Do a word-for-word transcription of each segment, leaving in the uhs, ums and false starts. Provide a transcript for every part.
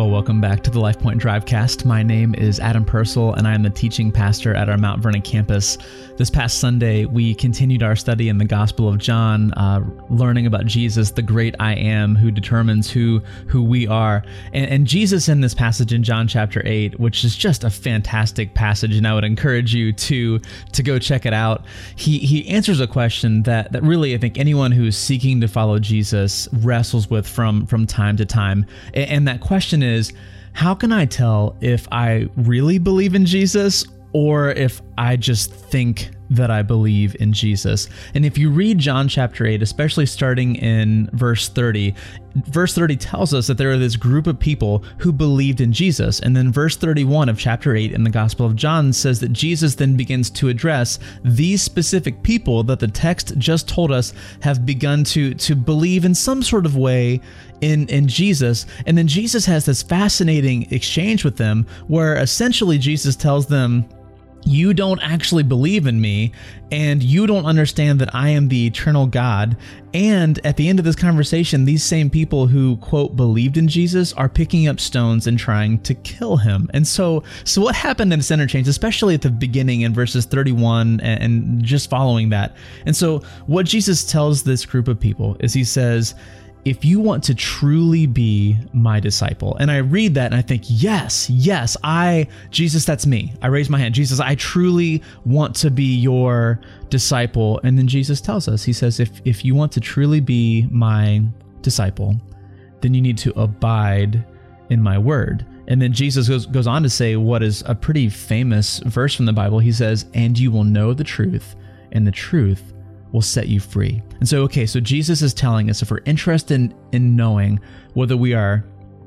Well, welcome back to the LifePoint Drivecast. My name is Adam Purcell, and I am the teaching pastor at our Mount Vernon campus. This past Sunday, we continued our study in the Gospel of John, uh, learning about Jesus, the great I Am, who determines who who we are. And, and Jesus in this passage in John chapter eight, which is just a fantastic passage, and I would encourage you to to go check it out. He he answers a question that that really I think anyone who is seeking to follow Jesus wrestles with from from time to time, and, and that question is, how can I tell if I really believe in Jesus or if I just think that I believe in Jesus? And if you read John chapter eight, especially starting in verse thirty, verse thirty tells us that there are this group of people who believed in Jesus. And then verse thirty-one of chapter eight in the Gospel of John says that Jesus then begins to address these specific people that the text just told us have begun to, to believe in some sort of way in, in Jesus. And then Jesus has this fascinating exchange with them where essentially Jesus tells them, you don't actually believe in me, and you don't understand that I am the eternal God. And at the end of this conversation, these same people who, quote, believed in Jesus are picking up stones and trying to kill him. And so so what happened in this interchange, especially at the beginning in verses thirty-one and, and just following that? And so what Jesus tells this group of people is he says, if you want to truly be my disciple, and I read that and I think, yes, yes, I, Jesus, that's me. I raise my hand. Jesus, I truly want to be your disciple. And then Jesus tells us, he says, if, if you want to truly be my disciple, then you need to abide in my word. And then Jesus goes, goes on to say what is a pretty famous verse from the Bible. He says, and you will know the truth, and the truth will set you free. And so, okay, so Jesus is telling us if we're interested in, in knowing whether we are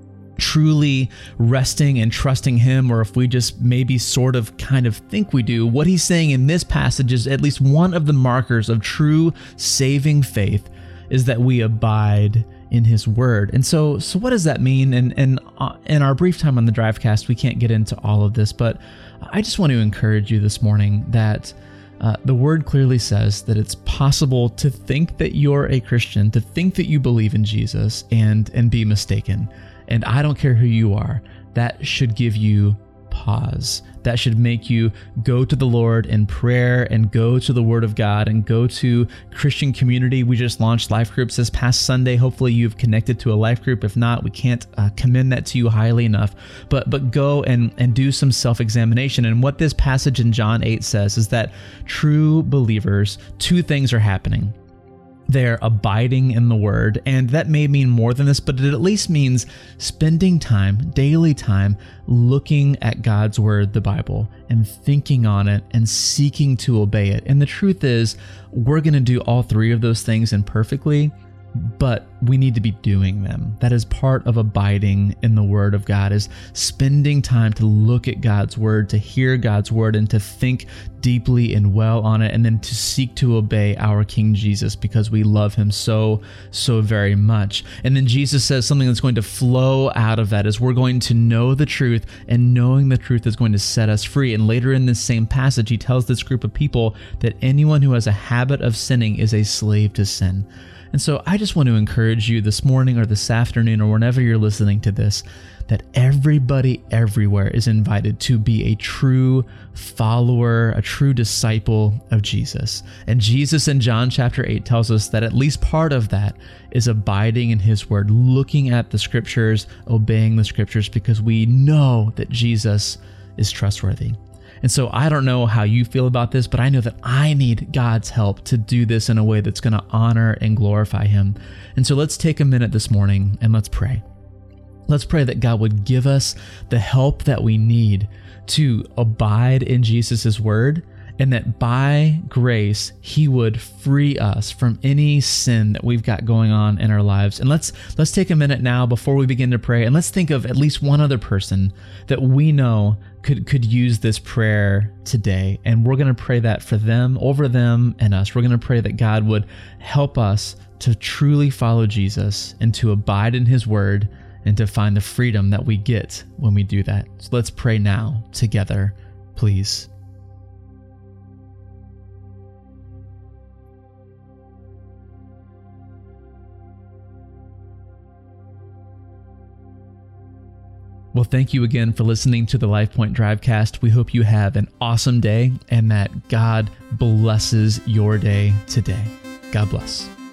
truly resting and trusting him, or if we just maybe sort of kind of think we do, what he's saying in this passage is at least one of the markers of true saving faith is that we abide in his word. And so, so what does that mean? And, and uh, in our brief time on the Drivecast, we can't get into all of this, but I just want to encourage you this morning that Uh, the word clearly says that it's possible to think that you're a Christian, to think that you believe in Jesus and and be mistaken. And I don't care who you are, that should give you pause. That should make you go to the Lord in prayer and go to the Word of God and go to Christian community. We just launched life groups this past Sunday. Hopefully you've connected to a life group. If not, we can't uh, commend that to you highly enough. But but go and, and do some self-examination. And what this passage in John eight says is that true believers, two things are happening. They're abiding in the word, and that may mean more than this, but it at least means spending time, daily time, looking at God's word, the Bible, and thinking on it and seeking to obey it. And the truth is, we're going to do all three of those things imperfectly, but we need to be doing them. That is part of abiding in the word of God, is spending time to look at God's word, to hear God's word, and to think deeply and well on it, and then to seek to obey our King Jesus because we love him so, so very much. And then Jesus says something that's going to flow out of that is we're going to know the truth, and knowing the truth is going to set us free. And later in this same passage, he tells this group of people that anyone who has a habit of sinning is a slave to sin. And so I just want to encourage you this morning or this afternoon or whenever you're listening to this, that everybody everywhere is invited to be a true follower, a true disciple of Jesus. And Jesus in John chapter eight tells us that at least part of that is abiding in his word, looking at the scriptures, obeying the scriptures, because we know that Jesus is trustworthy. And so I don't know how you feel about this, but I know that I need God's help to do this in a way that's going to honor and glorify him. And so let's take a minute this morning and let's pray. Let's pray that God would give us the help that we need to abide in Jesus' word, and that by grace, he would free us from any sin that we've got going on in our lives. And let's let's take a minute now before we begin to pray, and let's think of at least one other person that we know could, could use this prayer today. And we're going to pray that for them, over them, and us. We're going to pray that God would help us to truly follow Jesus and to abide in his word and to find the freedom that we get when we do that. So let's pray now together, please. Well, thank you again for listening to the LifePoint Drivecast. We hope you have an awesome day and that God blesses your day today. God bless.